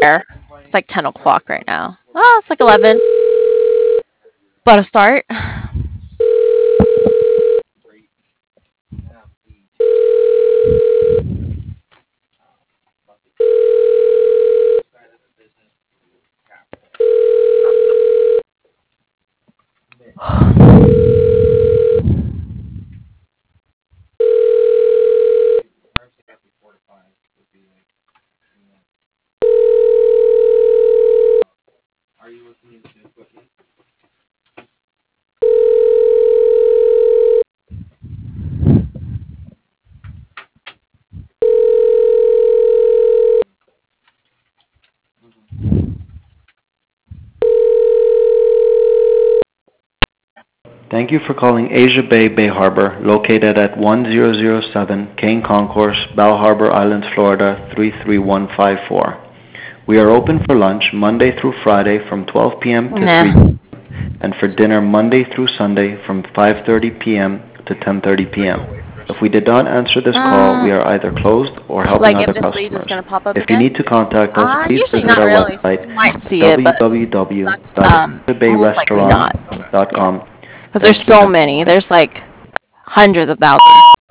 there. It's like 10 o'clock right now. Oh, it's like 11. But to start. Thank you for calling Asia Bay Bay Harbor, located at 1007 Kane Concourse, Bal Harbour Island, Florida 33154. We are open for lunch Monday through Friday from 12 p.m. to 3 p.m. and for dinner Monday through Sunday from 5:30 p.m. to 10:30 p.m. If we did not answer this call, we are either closed or helping Like if other this lead is customers. gonna pop up If you again? need to contact us, please Usually visit not our really. website You might see it, but that's most likely not. www.abayRestaurant.com. Because there's Thank you. so many. There's like hundreds of thousands.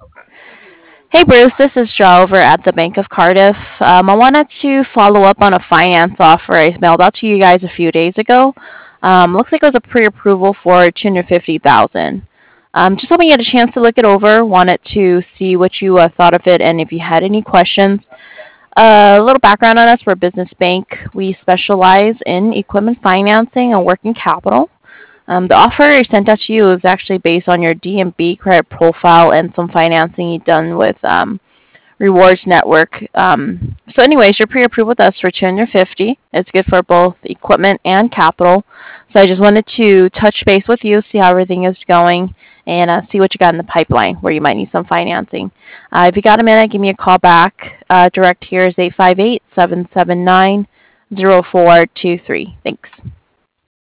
Hey Bruce, this is Joe over at the Bank of Cardiff. I wanted to follow up on a finance offer I mailed out to you guys a few days ago. Looks like it was a pre-approval for 250,000. Just hoping you had a chance to look it over. Wanted to see what you thought of it and if you had any questions. A little background on us: we're a business bank. We specialize in equipment financing and working capital. The offer I sent out to you is actually based on your DMB credit profile and some financing you've done with Rewards Network. So, anyways, you're pre-approved with us for 250. It's good for both equipment and capital. So, I just wanted to touch base with you, see how everything is going, and see what you got in the pipeline where you might need some financing. If you got a minute, give me a call back. Direct here is 858-779-0423. Thanks.